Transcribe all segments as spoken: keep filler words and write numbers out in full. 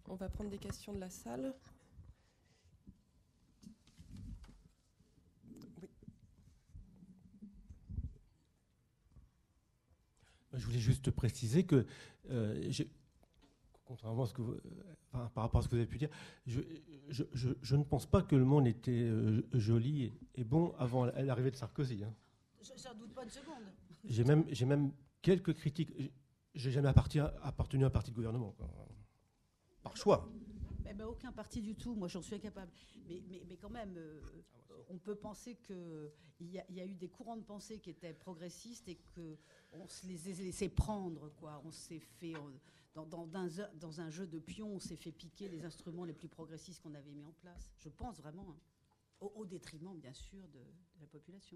On va prendre des questions de la salle. Oui. Je voulais juste préciser que, euh, j'ai, contrairement à ce que vous, enfin, par rapport à ce que vous avez pu dire, je, je, je, je ne pense pas que le monde était euh, joli et, et bon avant l'arrivée de Sarkozy. Hein. Je n'en doute pas une seconde. J'ai même, j'ai même quelques critiques. J'ai jamais appartenu, appartenu à un parti de gouvernement, quoi. Par choix. Eh ben, aucun parti du tout, moi j'en suis incapable. Mais, mais, mais quand même, euh, on peut penser qu'il y, a, y a eu des courants de pensée qui étaient progressistes et qu'on se les a laissés prendre, quoi. On s'est fait, on, dans, dans, dans, un, dans un jeu de pions, on s'est fait piquer les instruments les plus progressistes qu'on avait mis en place. Je pense vraiment, hein, au, au détriment, bien sûr, de, de la population.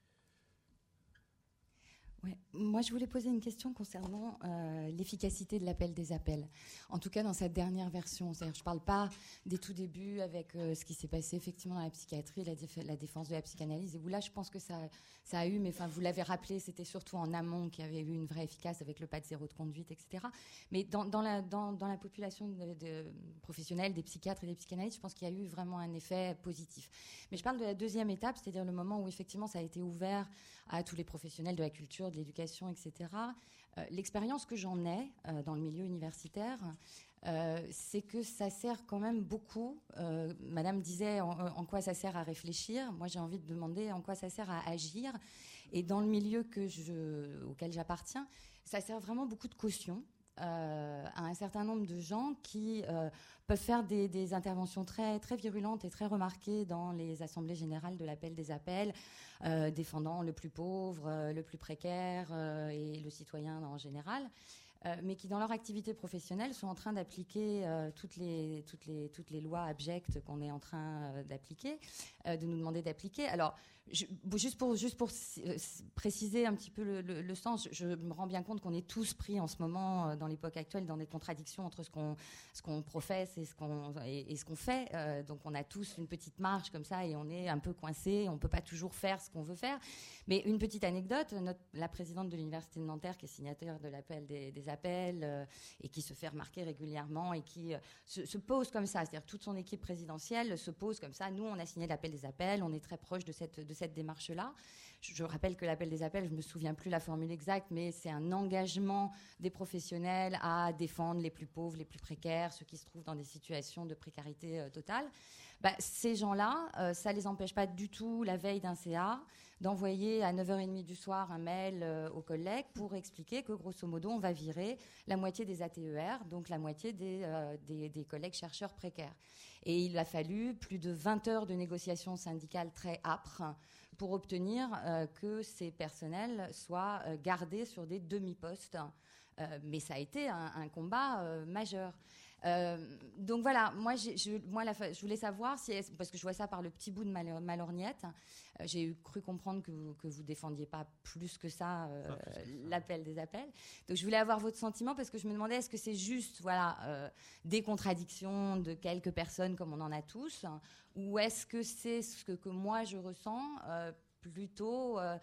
Ouais. Moi, je voulais poser une question concernant euh, l'efficacité de l'appel des appels. En tout cas, dans cette dernière version. C'est-à-dire, je ne parle pas des tout débuts avec euh, ce qui s'est passé effectivement dans la psychiatrie, la, déf- la défense de la psychanalyse. Et où là, je pense que ça, ça a eu, mais enfin, vous l'avez rappelé, c'était surtout en amont qu'il y avait eu une vraie efficace avec le pas de zéro de conduite, et cetera. Mais dans, dans, la, dans, dans la population de, de professionnelle, des psychiatres et des psychanalystes, je pense qu'il y a eu vraiment un effet positif. Mais je parle de la deuxième étape, c'est-à-dire le moment où effectivement ça a été ouvert à tous les professionnels de la culture, de l'éducation, et cetera. Euh, l'expérience que j'en ai euh, dans le milieu universitaire, euh, c'est que ça sert quand même beaucoup. Euh, Madame disait en, en quoi ça sert à réfléchir. Moi, j'ai envie de demander en quoi ça sert à agir. Et dans le milieu que je, auquel j'appartiens, ça sert vraiment beaucoup de caution. Euh, à un certain nombre de gens qui euh, peuvent faire des, des interventions très, très virulentes et très remarquées dans les assemblées générales de l'appel des appels, euh, défendant le plus pauvre, euh, le plus précaire euh, et le citoyen en général, euh, mais qui, dans leur activité professionnelle, sont en train d'appliquer euh, toutes, les, toutes, les, toutes les lois abjectes qu'on est en train euh, d'appliquer, euh, de nous demander d'appliquer. Alors, Je, juste pour, juste pour préciser un petit peu le, le, le sens, je, je me rends bien compte qu'on est tous pris en ce moment, dans l'époque actuelle, dans des contradictions entre ce qu'on, ce qu'on professe et ce qu'on, et, et ce qu'on fait. Euh, donc on a tous une petite marge comme ça et on est un peu coincé, on ne peut pas toujours faire ce qu'on veut faire. Mais une petite anecdote, notre, la présidente de l'Université de Nanterre, qui est signataire de l'appel des, des appels euh, et qui se fait remarquer régulièrement et qui euh, se, se pose comme ça, c'est-à-dire toute son équipe présidentielle se pose comme ça. Nous, on a signé l'appel des appels, on est très proche de cette... De cette démarche-là. Je rappelle que l'appel des appels, je ne me souviens plus la formule exacte, mais c'est un engagement des professionnels à défendre les plus pauvres, les plus précaires, ceux qui se trouvent dans des situations de précarité euh, totale. Bah, ces gens-là, euh, ça ne les empêche pas du tout, la veille d'un C A, d'envoyer à neuf heures trente du soir un mail euh, aux collègues pour expliquer que, grosso modo, on va virer la moitié des A T E R, donc la moitié des, euh, des, des collègues chercheurs précaires. Et il a fallu plus de vingt heures de négociations syndicales très âpres pour obtenir euh, que ces personnels soient euh, gardés sur des demi-postes. Euh, mais ça a été un, un combat euh, majeur. Euh, donc voilà, moi, j'ai, je, moi la, je voulais savoir, si, parce que je vois ça par le petit bout de ma, ma lorgnette, euh, j'ai eu cru comprendre que vous que vous défendiez pas plus que ça, euh, ah, plus que ça l'appel des appels. Donc je voulais avoir votre sentiment, parce que je me demandais, est-ce que c'est juste voilà, euh, des contradictions de quelques personnes comme on en a tous, ou est-ce que c'est ce que, que moi je ressens euh, plutôt... Euh,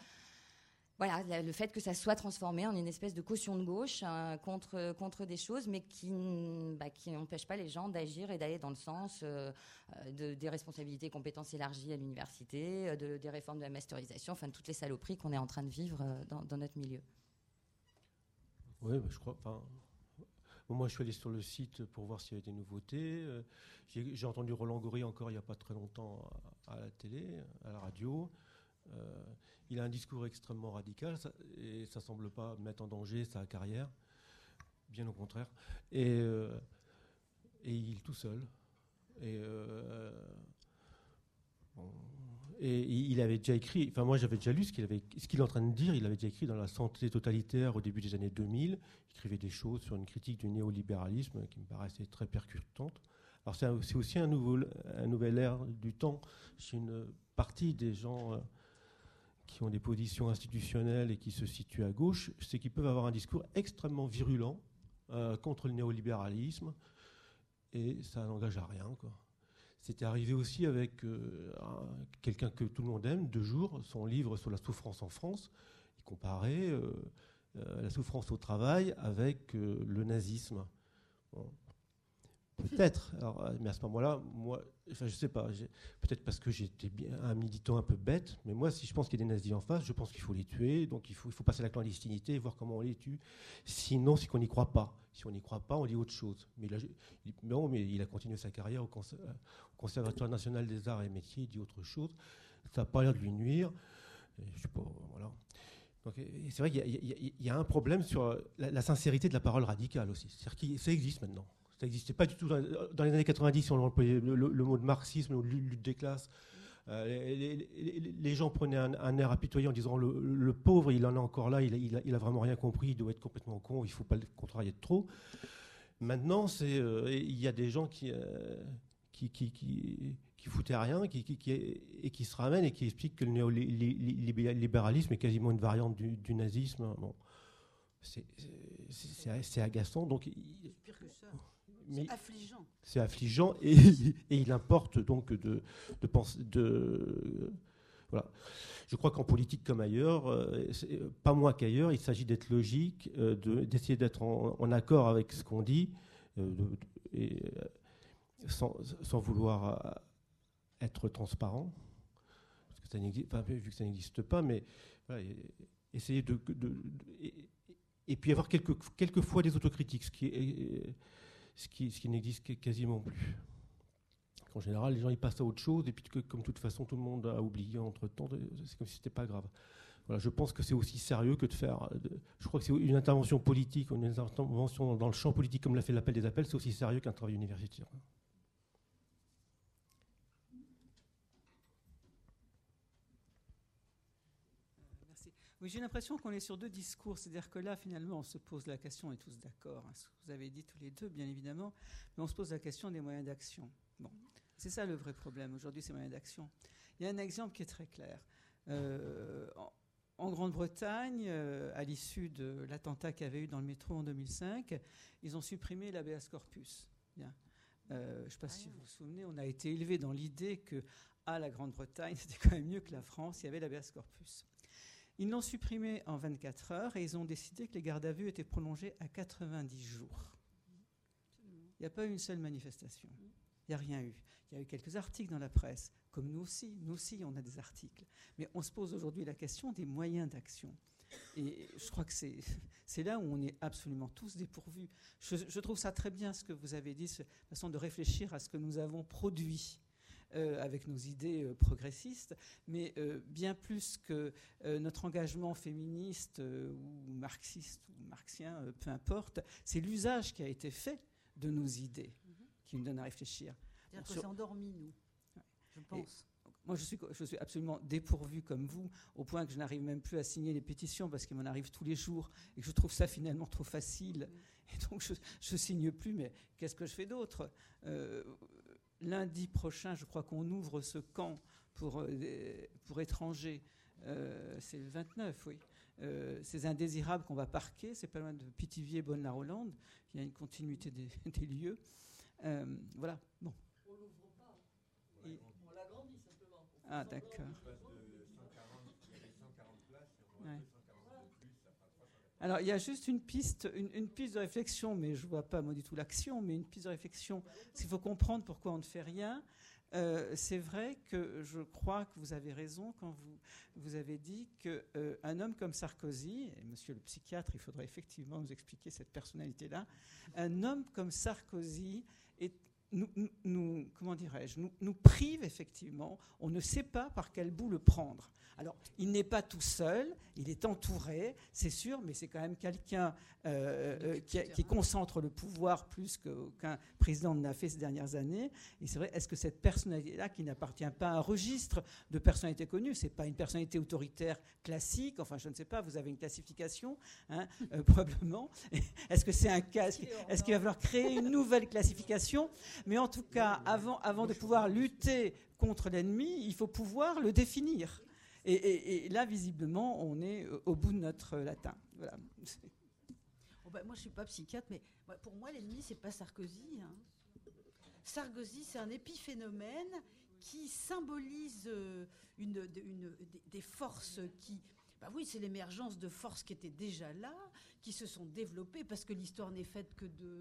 Voilà, le fait que ça soit transformé en une espèce de caution de gauche euh, contre, contre des choses, mais qui bah, qui n'empêchent pas les gens d'agir et d'aller dans le sens euh, de, des responsabilités et compétences élargies à l'université, de, des réformes de la masterisation, enfin de toutes les saloperies qu'on est en train de vivre euh, dans, dans notre milieu. Oui, bah, je crois. Enfin, moi, je suis allé sur le site pour voir s'il y avait des nouveautés. Euh, j'ai, j'ai entendu Roland Gori encore il n'y a pas très longtemps à, à la télé, à la radio. Euh, il a un discours extrêmement radical ça, et ça ne semble pas mettre en danger sa carrière, bien au contraire. Et, euh, et il est tout seul. Et, euh, bon, et il avait déjà écrit, enfin moi j'avais déjà lu ce qu'il, avait, ce qu'il est en train de dire, il avait déjà écrit dans La santé totalitaire au début des années deux mille, il écrivait des choses sur une critique du néolibéralisme qui me paraissait très percutante. Alors c'est, un, c'est aussi un, nouveau, un nouvel air du temps chez une partie des gens... Euh, qui ont des positions institutionnelles et qui se situent à gauche, c'est qu'ils peuvent avoir un discours extrêmement virulent euh, contre le néolibéralisme, et ça n'engage à rien, quoi. C'était arrivé aussi avec euh, un, quelqu'un que tout le monde aime, De Jour, son livre sur la souffrance en France. Il comparait euh, euh, la souffrance au travail avec euh, le nazisme. Bon. Peut-être. Alors, mais à ce moment-là, moi, enfin, je sais pas. J'ai, peut-être parce que j'étais bien un militant un peu bête. Mais moi, si je pense qu'il y a des nazis en face, je pense qu'il faut les tuer. Donc, il faut, il faut passer à la clandestinité et voir comment on les tue. Sinon, c'est qu'on n'y croit pas. Si on n'y croit pas, on dit autre chose. Mais là, il, non, mais il a continué sa carrière au, cons, au Conservatoire national des arts et métiers. Il dit autre chose. Ça n'a pas l'air de lui nuire. Et je sais pas. Voilà. Donc, c'est vrai qu'il y a, il y a, il y a un problème sur la, la sincérité de la parole radicale aussi. C'est-à-dire que ça existe maintenant. Ça n'existait pas du tout dans, dans les années quatre-vingt-dix, si on employait le, le, le mot de marxisme ou de lutte des classes. Euh, les, les, les gens prenaient un, un air apitoyé en disant le, le pauvre, il en est encore là, il, il, a, il a vraiment rien compris, il doit être complètement con, il ne faut pas le contrarier de trop. Maintenant, c'est, euh, il y a des gens qui, euh, qui, qui, qui, qui foutaient à rien qui, qui, qui, et qui se ramènent et qui expliquent que le néolibéralisme est quasiment une variante du, du nazisme. Bon, c'est, c'est, c'est agaçant. Donc, c'est pire que ça. C'est affligeant. C'est affligeant et, et il importe donc de, de penser. De, voilà. Je crois qu'en politique comme ailleurs, euh, pas moins qu'ailleurs, il s'agit d'être logique, euh, de, d'essayer d'être en, en accord avec ce qu'on dit, euh, de, de, et, euh, sans, sans vouloir euh, être transparent, parce que ça n'existe, enfin, vu que ça n'existe pas, mais voilà, et, essayer de. de, de et, et puis avoir quelques, quelquefois des autocritiques, ce qui est. Ce qui, ce qui n'existe quasiment plus. En général, les gens ils passent à autre chose, et puis que, comme de toute façon tout le monde a oublié entre-temps, c'est comme si c'était pas grave. Voilà, je pense que c'est aussi sérieux que de faire... De, je crois que c'est une intervention politique, une intervention dans le champ politique, comme l'a fait l'appel des appels, c'est aussi sérieux qu'un travail universitaire. Oui, j'ai l'impression qu'on est sur deux discours, c'est-à-dire que là, finalement, on se pose la question, on est tous d'accord, hein, ce que vous avez dit tous les deux, bien évidemment, mais on se pose la question des moyens d'action. Bon, c'est ça le vrai problème, aujourd'hui, ces moyens d'action. Il y a un exemple qui est très clair. Euh, en, en Grande-Bretagne, euh, à l'issue de l'attentat qu'il y avait eu dans le métro en deux mille cinq, ils ont supprimé l'habeas corpus. Bien. Euh, je ne sais pas si vous vous souvenez, on a été élevé dans l'idée que, à la Grande-Bretagne, c'était quand même mieux que la France, il y avait l'habeas corpus. Ils l'ont supprimé en vingt-quatre heures et ils ont décidé que les gardes à vue étaient prolongés à quatre-vingt-dix jours. Il n'y a pas eu une seule manifestation. Il n'y a rien eu. Il y a eu quelques articles dans la presse, comme nous aussi. Nous aussi, on a des articles. Mais on se pose aujourd'hui la question des moyens d'action. Et je crois que c'est, c'est là où on est absolument tous dépourvus. Je, je trouve ça très bien ce que vous avez dit, cette façon de réfléchir à ce que nous avons produit. Euh, avec nos idées euh, progressistes, mais euh, bien plus que euh, notre engagement féministe euh, ou marxiste ou marxien, euh, peu importe, c'est l'usage qui a été fait de nos idées mm-hmm. qui nous donne à réfléchir. C'est-à-dire qu'on s'est endormis, nous, ouais. je pense. Et moi, je suis, je suis absolument dépourvu comme vous, au point que je n'arrive même plus à signer les pétitions parce qu'il m'en arrive tous les jours et que je trouve ça finalement trop facile. Mm. Et donc, je ne signe plus, mais qu'est-ce que je fais d'autre ? euh, Lundi prochain, je crois qu'on ouvre ce camp pour, euh, pour étrangers. Euh, c'est le vingt-neuf, oui. Euh, ces indésirables qu'on va parquer, c'est pas loin de Pithiviers, Bonne-la-Rolande. Il y a une continuité des, des lieux. Euh, voilà. Bon. On l'ouvre pas. Et... On l'agrandit simplement. Ah, d'accord. Alors, il y a juste une piste, une, une piste de réflexion, mais je ne vois pas, moi, du tout l'action, mais une piste de réflexion. S'il faut comprendre pourquoi on ne fait rien, euh, c'est vrai que je crois que vous avez raison quand vous, vous avez dit qu'un euh, homme comme Sarkozy, et monsieur le psychiatre, il faudrait effectivement nous expliquer cette personnalité-là, un homme comme Sarkozy est... Nous, nous, nous, comment dirais-je, nous, nous prive effectivement, on ne sait pas par quel bout le prendre. Alors, il n'est pas tout seul, il est entouré, c'est sûr, mais c'est quand même quelqu'un euh, euh, qui, qui concentre le pouvoir plus qu'aucun président ne l'a fait ces dernières années. Et c'est vrai, est-ce que cette personnalité-là, qui n'appartient pas à un registre de personnalités connues, c'est pas une personnalité autoritaire classique, enfin, je ne sais pas, vous avez une classification, hein, euh, probablement. Est-ce que c'est un cas, est-ce, est-ce qu'il va falloir créer une nouvelle classification ? Mais en tout cas, avant, avant de pouvoir lutter contre l'ennemi, il faut pouvoir le définir. Et, et, et là, visiblement, on est au bout de notre latin. Voilà. Oh ben, moi, je ne suis pas psychiatre, mais pour moi, l'ennemi, ce n'est pas Sarkozy. Hein. Sarkozy, c'est un épiphénomène qui symbolise une, une, des forces qui... Bah oui, c'est l'émergence de forces qui étaient déjà là, qui se sont développées, parce que l'histoire n'est faite que de...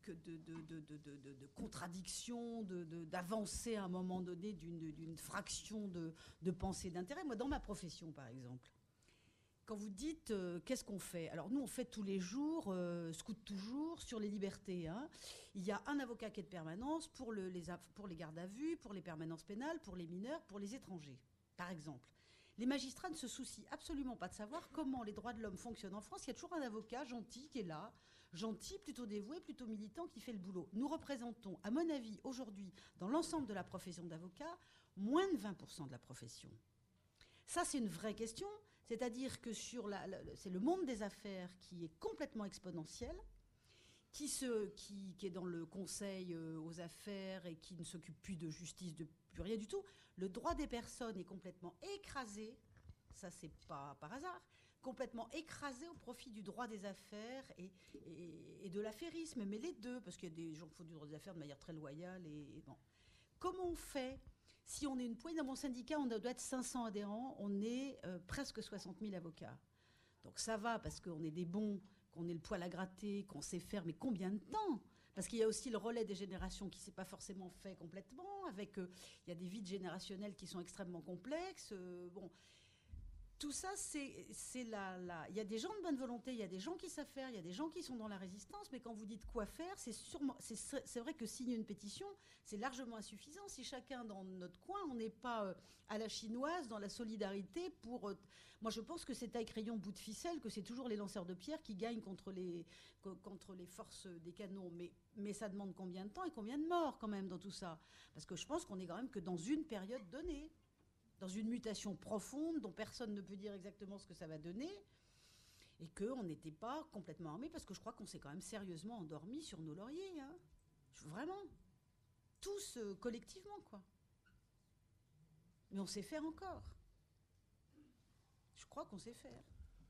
que de, de, de, de, de, de, de contradiction, de, de, d'avancer à un moment donné d'une, d'une fraction de, de pensée d'intérêt. Moi, dans ma profession, par exemple, quand vous dites euh, qu'est-ce qu'on fait, alors nous on fait tous les jours, euh, scout toujours sur les libertés. Hein. Il y a un avocat qui est de permanence pour, le, les, pour les gardes à vue, pour les permanences pénales, pour les mineurs, pour les étrangers, par exemple. Les magistrats ne se soucient absolument pas de savoir comment les droits de l'homme fonctionnent en France. Il y a toujours un avocat gentil qui est là, gentil, plutôt dévoué, plutôt militant, qui fait le boulot. Nous représentons, à mon avis, aujourd'hui, dans l'ensemble de la profession d'avocat, moins de vingt pour cent de la profession. Ça, c'est une vraie question. C'est-à-dire que sur la, la, c'est le monde des affaires qui est complètement exponentiel, qui, se, qui, qui est dans le conseil euh, aux affaires et qui ne s'occupe plus de justice, de plus rien du tout. Le droit des personnes est complètement écrasé, ça c'est pas par hasard, complètement écrasé au profit du droit des affaires et, et, et de l'affairisme, mais les deux, parce qu'il y a des gens qui font du droit des affaires de manière très loyale. Et, et bon. Comment on fait ? Si on est une poignée, dans mon syndicat, on doit être cinq cents adhérents, on est euh, presque soixante mille avocats. Donc ça va, parce qu'on est des bons, qu'on ait le poil à gratter, qu'on sait faire, mais combien de temps ? Parce qu'il y a aussi le relais des générations qui ne s'est pas forcément fait complètement, avec, euh, il y a des vides générationnels qui sont extrêmement complexes. Euh, bon, tout ça, c'est, c'est la, la... Il y a des gens de bonne volonté, il y a des gens qui savent faire, il y a des gens qui sont dans la résistance, mais quand vous dites quoi faire, c'est, sûrement, c'est, c'est vrai que signer une pétition, c'est largement insuffisant. Si chacun dans notre coin, on n'est pas euh, à la chinoise, dans la solidarité pour... Euh, moi, je pense que c'est taille crayon bout de ficelle, que c'est toujours les lanceurs de pierre qui gagnent contre les, contre les forces des canons. Mais, mais ça demande combien de temps et combien de morts, quand même, dans tout ça ? Parce que je pense qu'on est quand même que dans une période donnée, dans une mutation profonde dont personne ne peut dire exactement ce que ça va donner, et qu'on n'était pas complètement armés, parce que je crois qu'on s'est quand même sérieusement endormis sur nos lauriers. Hein. Vraiment. Tous euh, collectivement, quoi. Mais on sait faire encore. Je crois qu'on sait faire.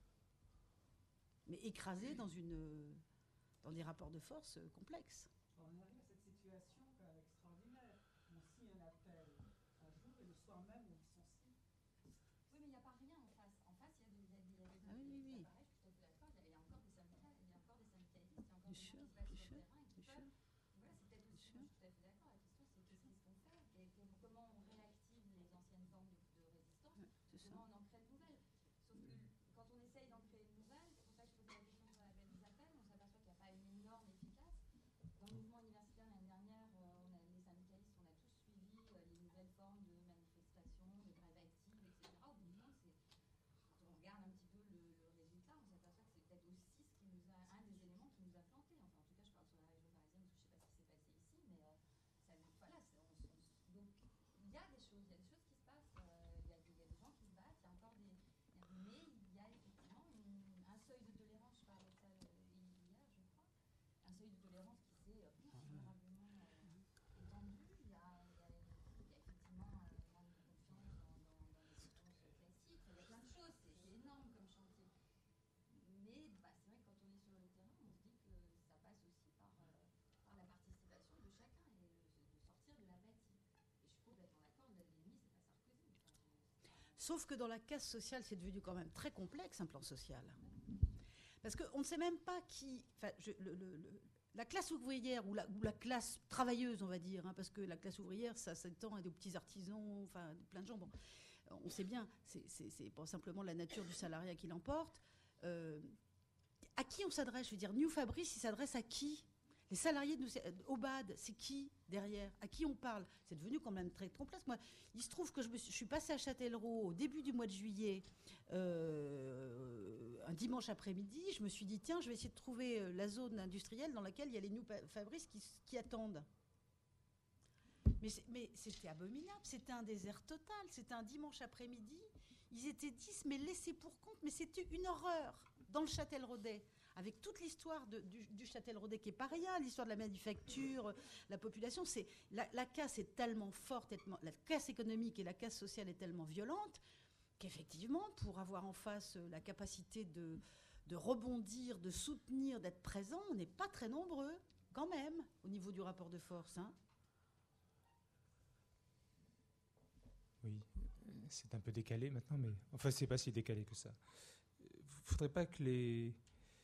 Mais écrasé dans, une, dans des rapports de force euh, complexes. On arrive à cette situation quand même extraordinaire. On signe un appel un jour et le soir même on licencie. Oui, mais il n'y a pas rien en face. En face, il y a des, il y a des, Ah oui, oui, oui. appareils, je suis tout à fait d'accord. Il y a encore des syndicats, il y a encore des syndicalistes, il y a encore Bien des sûr, gens qui se battent bien sur sûr, le terrain et qui bien peuvent. sûr. Voilà, c'est peut-être aussi, Bien moi, je suis tout à fait d'accord. La question, c'est qu'est-ce qu'est-ce qu'on fait et, et comment on réactive les anciennes formes de, de résistance, Ouais, c'est ça. comment on en crée de nouvelles. Sauf que quand on essaye d'en créer de nouvelles, c'est pour ça que je posais la question sur l'appel des appels, on s'aperçoit qu'il n'y a pas une norme efficace. Dans le mouvement universitaire l'année dernière, euh, on a, les syndicalistes, on a tous suivi euh, les nouvelles formes de manifestation, de grève active, et cetera. Au bout du compte, c'est, quand on regarde un petit peu le, le résultat, on s'aperçoit que c'est peut-être aussi ce qui nous a, un des éléments qui nous a plantés. Enfin, en tout cas, je parle sur la région parisienne, parce que je ne sais pas ce qui s'est passé ici, mais euh, ça, voilà, c'est, on, on, donc il y a des choses, il y a des choses qui se passent, euh, il y, a, il y a des gens qui se battent, il y a encore des, mais il y a effectivement une, un seuil de tolérance. Je parlais de ça hier, je crois, un seuil de tolérance qui s'est euh, considérablement euh, étendu. Il y a, il y a, il y a effectivement un manque de confiance dans, dans, dans les réponses classiques. Il y a plein de choses, c'est, c'est énorme comme chantier. Mais bah, c'est vrai que quand on est sur le terrain, on se dit que ça passe aussi par, euh, par la participation de chacun et de, de sortir de l'apathie. Et je suis complètement d'accord, l'ennemi, c'est pas Sarkozy. Enfin, je, Sauf que dans la casse sociale, c'est devenu quand même très complexe, un plan social. Parce qu'on ne sait même pas qui... Enfin, je, le, le, le, la classe ouvrière ou la, ou la classe travailleuse, on va dire, hein, parce que la classe ouvrière, ça s'étend à des petits artisans, enfin, plein de gens. Bon, on sait bien, c'est, c'est, c'est pas simplement la nature du salariat qui l'emporte. Euh, à qui on s'adresse ? Je veux dire, New Fabrice, il s'adresse à qui ? Les salariés de au B A D, c'est qui derrière ? À qui on parle ? C'est devenu quand même très complexe. Moi, il se trouve que je, me suis, je suis passée à Châtellerault au début du mois de juillet, euh, un dimanche après-midi. Je me suis dit, tiens, je vais essayer de trouver la zone industrielle dans laquelle il y a les New Fabrice qui, qui attendent. Mais, c'est, mais c'était abominable, c'était un désert total. C'était un dimanche après-midi. Ils étaient dix, mais laissés pour compte. Mais c'était une horreur dans le Châtelleraudais. Avec toute l'histoire de, du, du Châtelleraudais qui est pas rien, l'histoire de la manufacture, la population, c'est, la, la casse est tellement forte, tellement, la casse économique et la casse sociale est tellement violente qu'effectivement, pour avoir en face la capacité de, de rebondir, de soutenir, d'être présent, on n'est pas très nombreux, quand même, au niveau du rapport de force. Hein. Oui, c'est un peu décalé maintenant, mais enfin, c'est pas si décalé que ça. Il ne faudrait pas que les...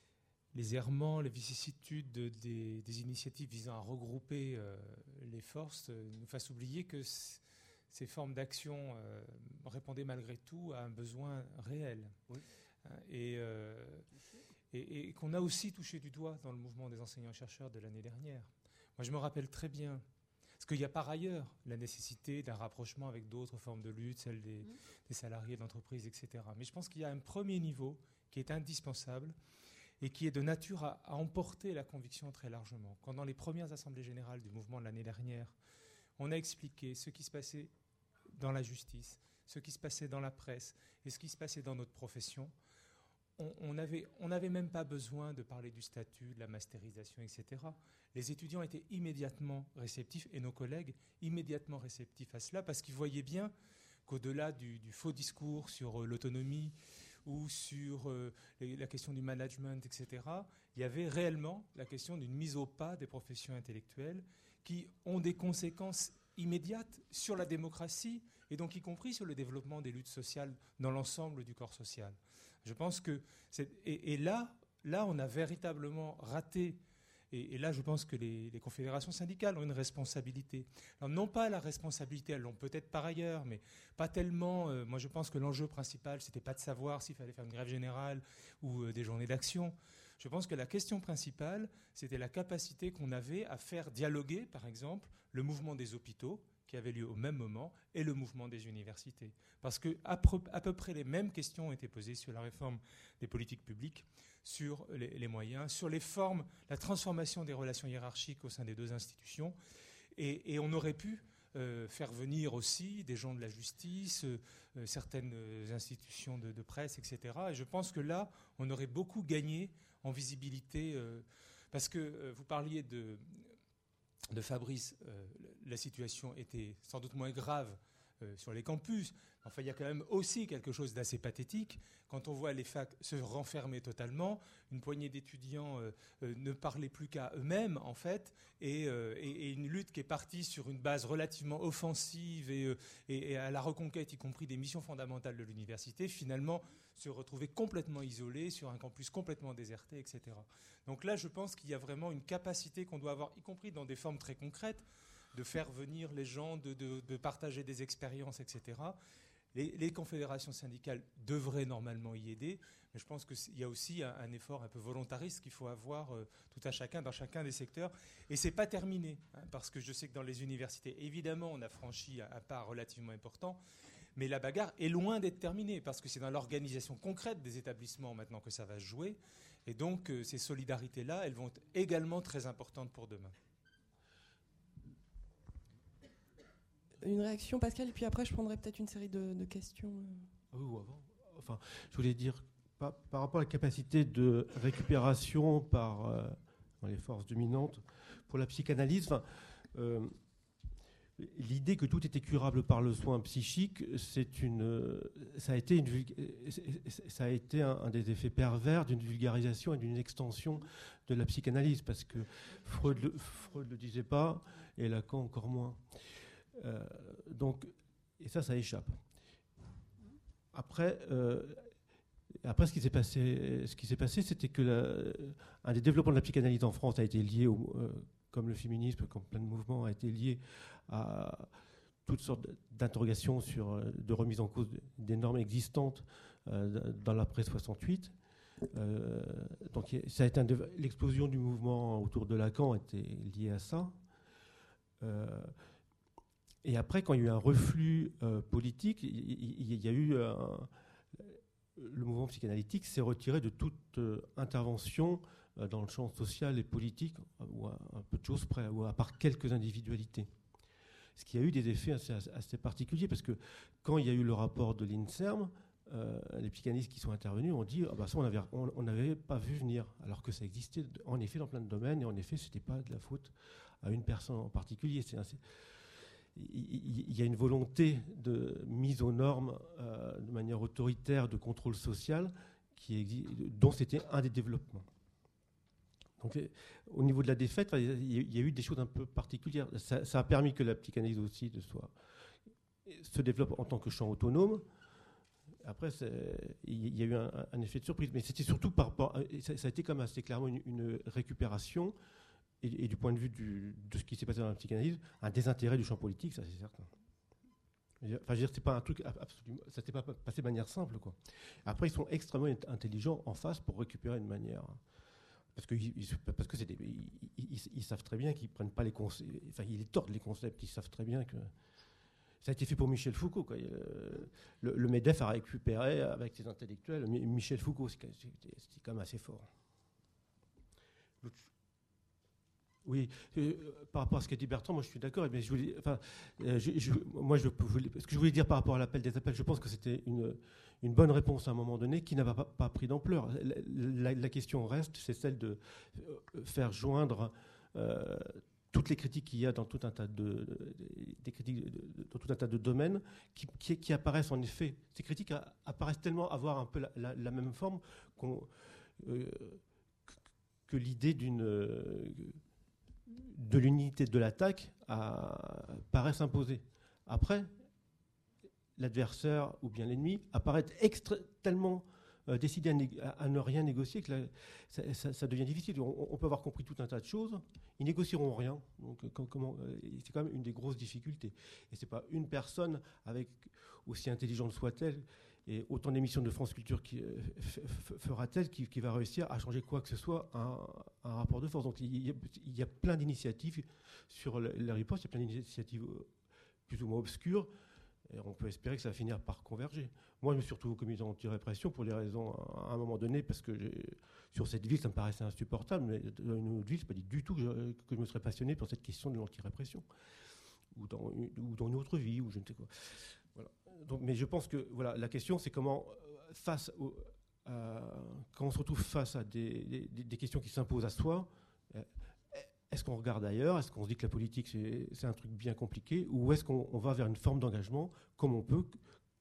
les errements, les vicissitudes de, des, des initiatives visant à regrouper euh, les forces euh, nous fassent oublier que c- ces formes d'action euh, répondaient malgré tout à un besoin réel. Oui. Hein, et, euh, et, et qu'on a aussi touché du doigt dans le mouvement des enseignants-chercheurs de l'année dernière. Moi, je me rappelle très bien, parce qu'il y a par ailleurs la nécessité d'un rapprochement avec d'autres formes de lutte, celle des, mmh. des salariés d'entreprise, et cetera. Mais je pense qu'il y a un premier niveau qui est indispensable et qui est de nature à, à emporter la conviction très largement. Quand dans les premières assemblées générales du mouvement de l'année dernière, on a expliqué ce qui se passait dans la justice, ce qui se passait dans la presse et ce qui se passait dans notre profession, on, on avait, on n'avait même pas besoin de parler du statut, de la masterisation, et cetera. Les étudiants étaient immédiatement réceptifs, et nos collègues immédiatement réceptifs à cela, parce qu'ils voyaient bien qu'au-delà du, du faux discours sur euh, l'autonomie ou sur euh, les, la question du management, et cetera, il y avait réellement la question d'une mise au pas des professions intellectuelles qui ont des conséquences immédiates sur la démocratie et donc y compris sur le développement des luttes sociales dans l'ensemble du corps social. Je pense que c'est, et, et là, là, on a véritablement raté. Et, et là, je pense que les, les confédérations syndicales ont une responsabilité. Alors, non pas la responsabilité, elles l'ont peut-être par ailleurs, mais pas tellement. Euh, moi, je pense que l'enjeu principal, c'était pas de savoir s'il fallait faire une grève générale ou euh, des journées d'action. Je pense que la question principale, c'était la capacité qu'on avait à faire dialoguer, par exemple, le mouvement des hôpitaux, qui avait lieu au même moment, et le mouvement des universités. Parce qu'à peu, à peu près les mêmes questions ont été posées sur la réforme des politiques publiques, sur les, les moyens, sur les formes, la transformation des relations hiérarchiques au sein des deux institutions. Et, et on aurait pu euh, faire venir aussi des gens de la justice, euh, certaines institutions de, de presse, et cetera. Et je pense que là, on aurait beaucoup gagné en visibilité. Euh, parce que euh, vous parliez de... de Fabrice, euh, la situation était sans doute moins grave euh, sur les campus. Enfin, il y a quand même aussi quelque chose d'assez pathétique. Quand on voit les facs se renfermer totalement, une poignée d'étudiants euh, euh, ne parlaient plus qu'à eux-mêmes, en fait, et, euh, et, et une lutte qui est partie sur une base relativement offensive et, euh, et, et à la reconquête, y compris des missions fondamentales de l'université, finalement se retrouver complètement isolée sur un campus complètement déserté, et cetera. Donc là, je pense qu'il y a vraiment une capacité qu'on doit avoir, y compris dans des formes très concrètes, de faire venir les gens, de, de, de partager des expériences, et cetera. Les, les confédérations syndicales devraient normalement y aider, mais je pense qu'il y a aussi un, un effort un peu volontariste qu'il faut avoir euh, tout à chacun, dans chacun des secteurs. Et ce n'est pas terminé, hein, parce que je sais que dans les universités, évidemment, on a franchi un, un pas relativement important, mais la bagarre est loin d'être terminée, parce que c'est dans l'organisation concrète des établissements maintenant que ça va se jouer. Et donc, euh, ces solidarités-là, elles vont être également très importantes pour demain. Une réaction, Pascal, et puis après, je prendrai peut-être une série de, de questions. Ah oui, ou avant. Enfin, je voulais dire, par, par rapport à la capacité de récupération par euh, les forces dominantes pour la psychanalyse, enfin, euh, l'idée que tout était curable par le soin psychique, c'est une, ça a été, une, ça a été un, un des effets pervers d'une vulgarisation et d'une extension de la psychanalyse, parce que Freud le, Freud le disait pas, et Lacan encore moins. Euh, donc, et ça, ça échappe. Après, euh, après ce qui s'est passé, ce qui s'est passé, c'était que la, un des développements de la psychanalyse en France a été lié, au, euh, comme le féminisme, comme plein de mouvements, a été lié à toutes sortes d'interrogations sur, de remise en cause des normes existantes euh, dans l'après soixante-huit. Euh, donc, ça a été un, l'explosion du mouvement autour de Lacan était liée à ça. Euh, Et après, quand il y a eu un reflux euh, politique, il, il, il y a eu euh, le mouvement psychanalytique s'est retiré de toute euh, intervention euh, dans le champ social et politique, ou à un peu de choses près, ou à part quelques individualités. Ce qui a eu des effets assez, assez particuliers, parce que quand il y a eu le rapport de l'INSERM, euh, les psychanalystes qui sont intervenus ont dit ah bah ça on n'avait pas vu venir, alors que ça existait en effet dans plein de domaines, et en effet c'était pas de la faute à une personne en particulier. C'est assez, il y a une volonté de mise aux normes euh, de manière autoritaire, de contrôle social, qui existe, dont c'était un des développements. Donc, au niveau de la défaite, il y a eu des choses un peu particulières. Ça, ça a permis que la psychanalyse aussi de soi, se développe en tant que champ autonome, Après, il y a eu un, un effet de surprise, mais c'était surtout par rapport, à, ça, ça a été comme assez clairement une, une récupération, et, et du point de vue du, de ce qui s'est passé dans la psychanalyse, un désintérêt du champ politique, ça c'est certain. Enfin, je veux dire, c'est pas un truc absolument, ça s'est pas passé de manière simple, quoi. Après, ils sont extrêmement intelligents en face pour récupérer une manière, parce que ils, parce que c'est des, ils, ils, ils savent très bien qu'ils prennent pas les concepts, enfin ils tordent les concepts, ils savent très bien que ça a été fait pour Michel Foucault, quoi. Le, le MEDEF a récupéré avec ses intellectuels Michel Foucault, c'était quand même assez fort. Oui, euh, par rapport à ce qu'a dit Bertrand, moi je suis d'accord. Mais je voulais, enfin, euh, je, je, moi, je, ce que je voulais dire par rapport à l'appel des appels, je pense que c'était une, une bonne réponse à un moment donné qui n'a pas, pas pris d'ampleur. La, la, la question reste, c'est celle de faire joindre euh, toutes les critiques qu'il y a dans tout un tas de, des critiques de, dans tout un tas de domaines qui, qui, qui apparaissent en effet. Ces critiques apparaissent tellement avoir un peu la, la, la même forme qu'on, euh, que, que l'idée d'une de l'unité de l'attaque à, paraît s'imposer. Après, l'adversaire ou bien l'ennemi apparaît extra, tellement euh, décidé à, né, à, à ne rien négocier que la, ça, ça, ça devient difficile. On, on peut avoir compris tout un tas de choses, ils négocieront rien. Donc, euh, comment, euh, c'est quand même une des grosses difficultés. Et c'est pas une personne, avec aussi intelligente soit-elle, et autant d'émissions de France Culture qui euh, f- f- fera-t-elle qui, qui va réussir à changer quoi que ce soit un, un rapport de force. Donc il y a, il y a plein d'initiatives sur la riposte, il y a plein d'initiatives plus ou moins obscures, et on peut espérer que ça va finir par converger. Moi, je me suis retrouvé au comité anti-répression pour des raisons, à un moment donné, parce que sur cette ville, ça me paraissait insupportable, mais dans une autre ville, c'est pas dit du tout que je, que je me serais passionné pour cette question de l'anti-répression, ou dans, une, ou dans une autre vie, ou je ne sais quoi. Voilà. Donc, mais je pense que voilà, la question, c'est comment, face au, euh, quand on se retrouve face à des, des, des questions qui s'imposent à soi, euh, est-ce qu'on regarde ailleurs? Est-ce qu'on se dit que la politique, c'est, c'est un truc bien compliqué? Ou est-ce qu'on on va vers une forme d'engagement, comme on peut,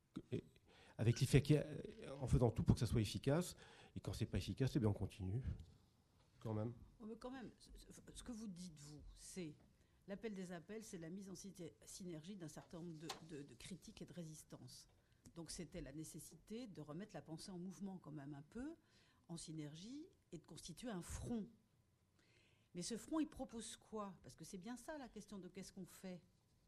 avec l'effet, en faisant tout pour que ça soit efficace? Et quand c'est pas efficace, eh bien on continue, quand même. Oh, mais quand même, ce que vous dites, vous, c'est... L'appel des appels, c'est la mise en synergie d'un certain nombre de, de, de critiques et de résistances. Donc c'était la nécessité de remettre la pensée en mouvement quand même un peu, en synergie, et de constituer un front. Mais ce front, il propose quoi? Parce que c'est bien ça la question de qu'est-ce qu'on fait.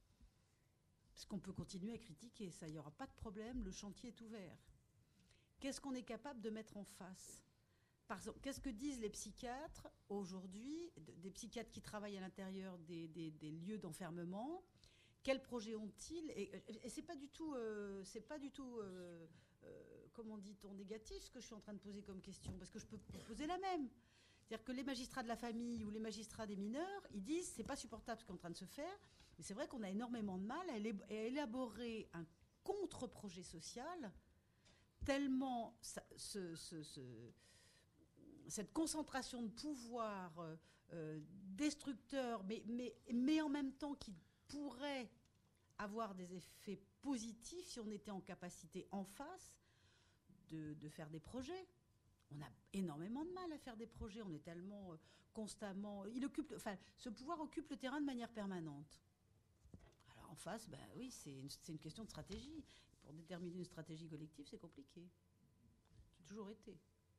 Parce qu'on peut continuer à critiquer, ça, il n'y aura pas de problème, le chantier est ouvert. Qu'est-ce qu'on est capable de mettre en face? Par exemple, qu'est-ce que disent les psychiatres aujourd'hui, des psychiatres qui travaillent à l'intérieur des, des, des lieux d'enfermement? Quels projets ont-ils? Et, et c'est pas du tout, euh, c'est pas du tout, euh, euh, comment dit-on, négatif ce que je suis en train de poser comme question, parce que je peux poser la même. C'est-à-dire que les magistrats de la famille ou les magistrats des mineurs, ils disent c'est pas supportable ce qui est en train de se faire, mais c'est vrai qu'on a énormément de mal à élaborer un contre-projet social tellement ça, ce, ce, ce cette concentration de pouvoir euh, euh, destructeur, mais, mais, mais en même temps qui pourrait avoir des effets positifs si on était en capacité en face de, de faire des projets. On a énormément de mal à faire des projets, on est tellement euh, constamment... Il occupe, enfin, ce pouvoir occupe le terrain de manière permanente. Alors en face, ben oui, c'est une, c'est une question de stratégie. Pour déterminer une stratégie collective, c'est compliqué. C'est toujours été.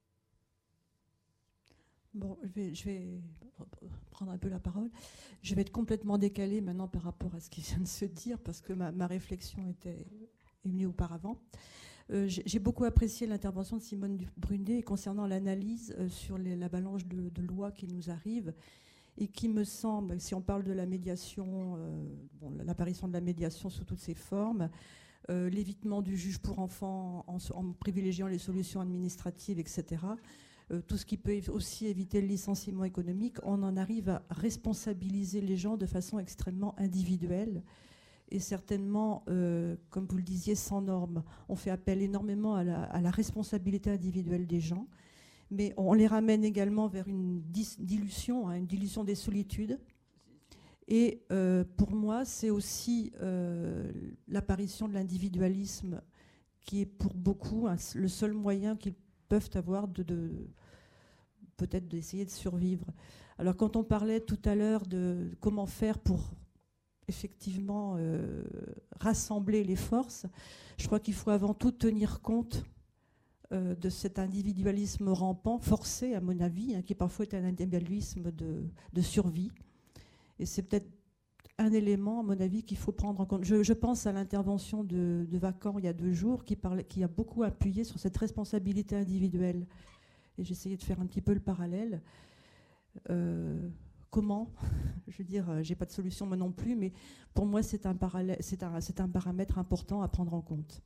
Bon, je vais, je vais prendre un peu la parole. Je vais être complètement décalée maintenant par rapport à ce qui vient de se dire, parce que ma, ma réflexion était est venue auparavant. Euh, j'ai, j'ai beaucoup apprécié l'intervention de Simone Brunet concernant l'analyse euh, sur les, la balance de, de lois qui nous arrivent, et qui me semble, si on parle de la médiation, euh, bon, l'apparition de la médiation sous toutes ses formes, euh, l'évitement du juge pour enfants en, en privilégiant les solutions administratives, et cetera, tout ce qui peut aussi éviter le licenciement économique, on en arrive à responsabiliser les gens de façon extrêmement individuelle et certainement, euh, comme vous le disiez, sans normes. On fait appel énormément à la, à la responsabilité individuelle des gens, mais on les ramène également vers une dis- dilution, hein, une dilution des solitudes. Et euh, pour moi, c'est aussi euh, l'apparition de l'individualisme qui est pour beaucoup hein, le seul moyen qu'ils peuvent avoir de, de peut-être d'essayer de survivre. Alors quand on parlait tout à l'heure de comment faire pour effectivement euh, rassembler les forces. Je crois qu'il faut avant tout tenir compte euh, de cet individualisme rampant, forcé à mon avis, hein, qui parfois est un individualisme de, de survie. Et c'est peut-être un élément, à mon avis, qu'il faut prendre en compte. Je, je pense à l'intervention de, de Vacan il y a deux jours, qui, parlait, qui a beaucoup appuyé sur cette responsabilité individuelle. Et j'essayais de faire un petit peu le parallèle. Euh, comment ? Je veux dire, j'ai pas de solution moi non plus, mais pour moi, c'est un, parallèle, c'est un, c'est un paramètre important à prendre en compte.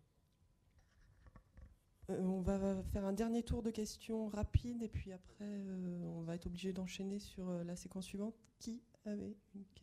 Euh, on va faire un dernier tour de questions rapides, et puis après, euh, on va être obligé d'enchaîner sur euh, la séquence suivante. Qui avait une question ?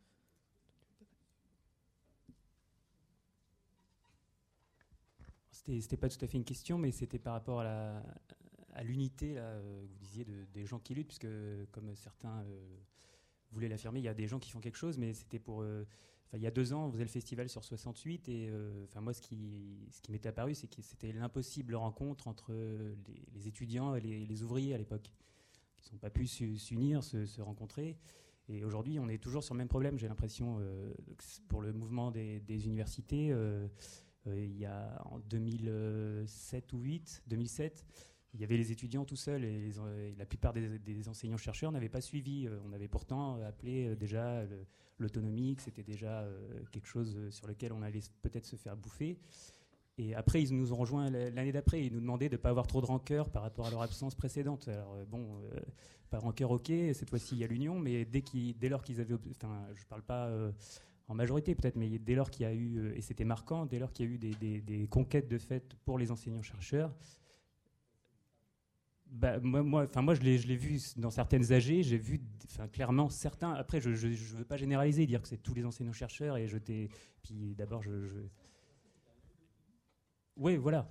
C'était, c'était pas tout à fait une question, mais c'était par rapport à, la, à l'unité, là, euh, vous disiez, de, des gens qui luttent, puisque comme certains euh, voulaient l'affirmer, il y a des gens qui font quelque chose, mais c'était pour... Euh, il y a deux ans, on faisait le festival sur soixante-huit, et euh, moi, ce qui, ce qui m'était apparu, c'est que c'était l'impossible rencontre entre les, les étudiants et les, les ouvriers à l'époque, qui n'ont pas pu su, s'unir, se, se rencontrer. Et aujourd'hui, on est toujours sur le même problème, j'ai l'impression, euh, pour le mouvement des, des universités. Euh, euh, il y a en deux mille sept ou deux mille sept, il y avait les étudiants tout seuls, et, les, et la plupart des, des enseignants-chercheurs n'avaient pas suivi. Euh, on avait pourtant appelé euh, déjà le, l'autonomie, que c'était déjà euh, quelque chose sur lequel on allait peut-être se faire bouffer. Et après, ils nous ont rejoints l'année d'après. Ils nous demandaient de ne pas avoir trop de rancœur par rapport à leur absence précédente. Alors euh, bon, euh, pas rancœur, ok, cette fois-ci il y a l'union, mais dès, qu'ils, dès lors qu'ils avaient... Enfin, je ne parle pas euh, en majorité peut-être, mais dès lors qu'il y a eu, euh, et c'était marquant, dès lors qu'il y a eu des, des, des conquêtes de fait pour les enseignants-chercheurs, bah, moi, moi, moi je, l'ai, je l'ai vu dans certaines A G, j'ai vu clairement certains... Après, je ne veux pas généraliser, dire que c'est tous les enseignants-chercheurs, et jeter... Puis d'abord, je... je... Oui, voilà.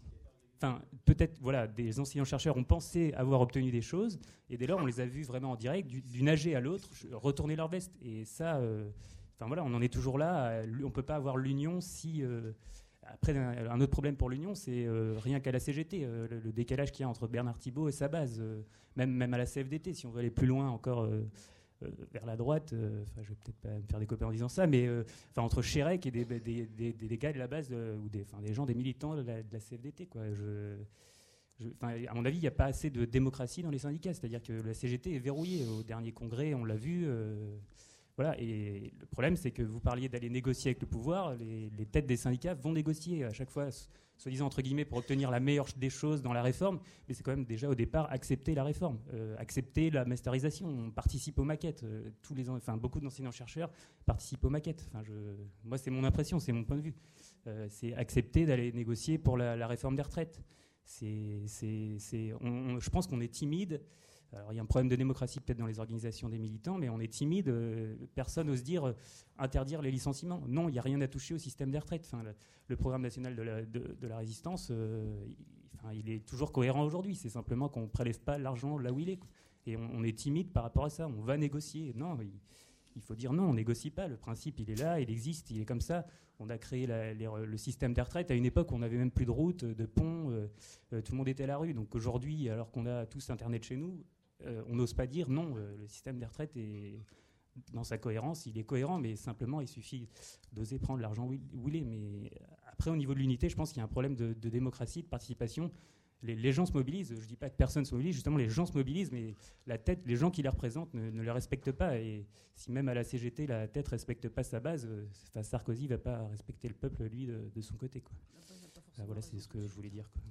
Enfin, peut-être, voilà, des enseignants-chercheurs ont pensé avoir obtenu des choses, et dès lors, on les a vus vraiment en direct, d'une A G à l'autre, retourner leur veste. Et ça, euh, enfin voilà, on en est toujours là. On ne peut pas avoir l'union si... Euh, après, un, un autre problème pour l'union, c'est euh, rien qu'à la C G T, euh, le, le décalage qu'il y a entre Bernard Thibault et sa base. Euh, même, même à la C F D T, si on veut aller plus loin encore... Euh, Euh, vers la droite, euh, je vais peut-être pas me faire des copains en disant ça, mais euh, entre Chérec et des, des, des, des gars de la base, de, ou des, des gens, des militants de la, de la C F D T. Quoi. Je, je, à mon avis, il n'y a pas assez de démocratie dans les syndicats, c'est-à-dire que la C G T est verrouillée. Au dernier congrès, on l'a vu. Euh, voilà. Et le problème, c'est que vous parliez d'aller négocier avec le pouvoir, les, les têtes des syndicats vont négocier à chaque fois, soi-disant entre guillemets, pour obtenir la meilleure des choses dans la réforme, mais c'est quand même déjà au départ accepter la réforme, euh, accepter la masterisation. On participe aux maquettes. Euh, tous les, enfin, beaucoup d'enseignants-chercheurs participent aux maquettes. Enfin, je, moi, c'est mon impression, c'est mon point de vue. Euh, c'est accepter d'aller négocier pour la, la réforme des retraites. C'est, c'est, c'est, on, on, je pense qu'on est timide. Alors, il y a un problème de démocratie peut-être dans les organisations des militants, mais on est timide. Euh, personne n'ose dire euh, interdire les licenciements. Non, il n'y a rien à toucher au système des retraites. Enfin, le, le programme national de la, de, de la résistance, euh, il, enfin, il est toujours cohérent aujourd'hui. C'est simplement qu'on ne prélève pas l'argent là où il est. Quoi. Et on, on est timide par rapport à ça. On va négocier. Non, il, il faut dire non, on ne négocie pas. Le principe, il est là, il existe, il est comme ça. On a créé la, les, le système des retraites à une époque où on n'avait même plus de routes, de ponts. Euh, euh, tout le monde était à la rue. Donc aujourd'hui, alors qu'on a tous Internet chez nous, Euh, on n'ose pas dire non, euh, le système des retraites est dans sa cohérence, il est cohérent, mais simplement il suffit d'oser prendre l'argent où il, où il est. Mais après, au niveau de l'unité, je pense qu'il y a un problème de, de démocratie, de participation. Les, les gens se mobilisent, je ne dis pas que personne se mobilise, justement les gens se mobilisent, mais la tête, les gens qui les représentent ne, ne les respectent pas. Et si même à la C G T, la tête ne respecte pas sa base, euh, Sarkozy ne va pas respecter le peuple, lui, de, de son côté. Quoi. Ah, voilà, c'est ce que je voulais dire. Quoi.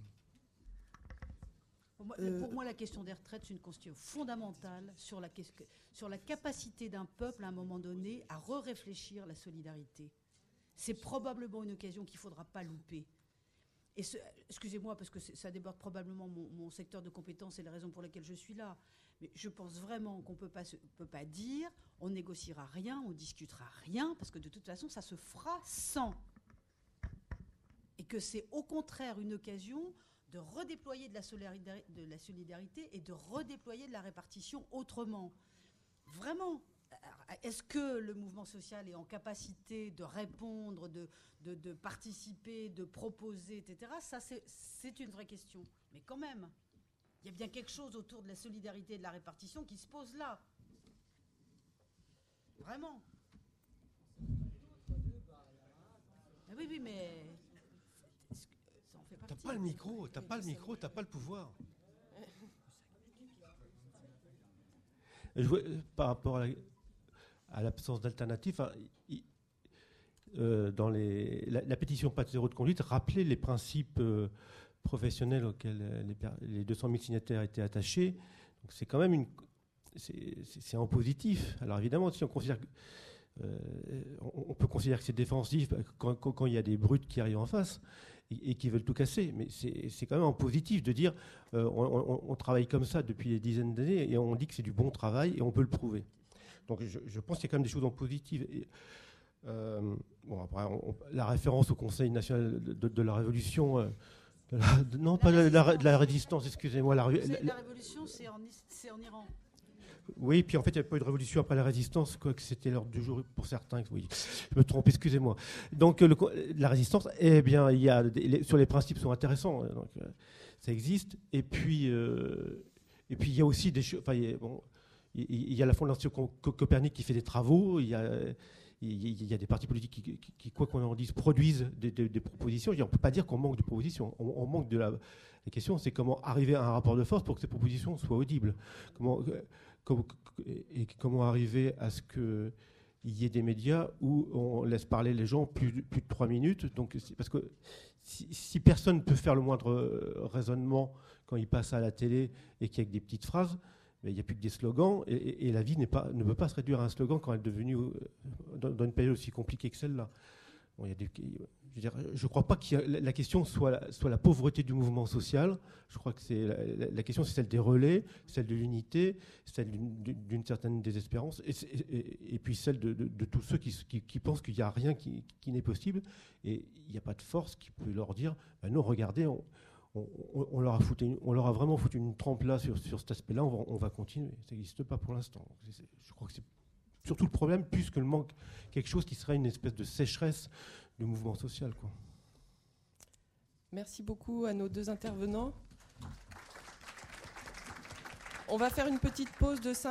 Pour moi, euh, pour moi, la question des retraites, c'est une question fondamentale sur la, sur la capacité d'un peuple, à un moment donné, à re-réfléchir la solidarité. C'est probablement une occasion qu'il ne faudra pas louper. Et ce, excusez-moi, parce que ça déborde probablement mon, mon secteur de compétences et les raisons pour lesquelles je suis là, mais je pense vraiment qu'on ne peut pas, se, peut pas dire on négociera rien, on discutera rien, parce que de toute façon, ça se fera sans. Et que c'est au contraire une occasion de redéployer de la, solidarité, de la solidarité et de redéployer de la répartition autrement. Vraiment, est-ce que le mouvement social est en capacité de répondre, de, de, de participer, de proposer, et cetera. Ça, c'est, c'est une vraie question. Mais quand même, il y a bien quelque chose autour de la solidarité et de la répartition qui se pose là. Vraiment. oui, oui, mais ça en fait T'as partie. pas le micro, t'as pas le micro, t'as pas le pouvoir. Je vois, euh, par rapport à, la- à l'absence d'alternative, hein, il- euh, dans les, la, la pétition Pas de zéro de conduite rappelait les principes euh, professionnels auxquels euh, les, per- les deux cent mille signataires étaient attachés. Donc c'est quand même une, c'est, c'est- c'est en positif. Alors évidemment, si on considère, que- euh, on, on peut considérer que c'est défensif quand, quand- quand il y a des brutes qui arrivent en face et, et qui veulent tout casser. Mais c'est, c'est quand même en positif de dire, euh, on, on- on travaille comme ça depuis des dizaines d'années et on dit que c'est du bon travail et on peut le prouver. Donc je, je pense qu'il y a quand même des choses en positif. Et, euh, bon, après, on- on- la référence au Conseil national de, de- de la Révolution, euh, de la- de- non, La pas de la, résistance. de la résistance, excusez-moi. La, ré- Vous savez, la- la révolution, c'est en, Is- c'est en Iran. oui, puis en fait, il n'y a pas eu de révolution après la résistance, quoique c'était l'ordre du jour pour certains. Oui, je me trompe, excusez-moi. Donc, euh, le co- la résistance, eh bien, il y a des- les- sur les principes sont intéressants. euh, Donc, euh, ça existe. Et puis, euh, et puis, il y a aussi des choses. Enfin, il y a- bon, il il y a la Fondation Co- Co- Copernic qui fait des travaux. Il y a, il y a- il y a des partis politiques qui, qui- qui, quoi qu'on en dise, produisent des, des- des propositions. Et on ne peut pas dire qu'on manque de propositions. On, on manque de la. La question, c'est comment arriver à un rapport de force pour que ces propositions soient audibles. Comment, euh, comment- et comment arriver à ce qu'il y ait des médias où on laisse parler les gens plus, de- plus de trois minutes. Donc, c'est- parce que si, si personne ne peut faire le moindre euh, raisonnement quand il passe à la télé et qu'il y a que des petites phrases, mais il n'y a plus que des slogans, et, et- et la vie n'est pas, ne peut pas se réduire à un slogan quand elle est devenue euh, dans, dans une période aussi compliquée que celle-là. Bon, il y a des- je ne crois pas que la, la question soit la, soit la pauvreté du mouvement social. Je crois que c'est la, la- la question, c'est celle des relais, celle de l'unité, celle d'une, d'une certaine désespérance, et, c'est- et- et puis celle de, de- de tous ceux qui, qui- qui pensent qu'il n'y a rien qui, qui n'est possible, et il n'y a pas de force qui peut leur dire ben non, regardez, on, on- on- on leur a foutu une- on leur a vraiment foutu une trempe là sur, sur cet aspect-là, on va, on va continuer. Ça n'existe pas pour l'instant. C'est- c'est- je crois que c'est surtout le problème, plus que le manque, quelque chose qui serait une espèce de sécheresse du mouvement social, quoi. Merci beaucoup à nos deux intervenants. On va faire une petite pause de cinq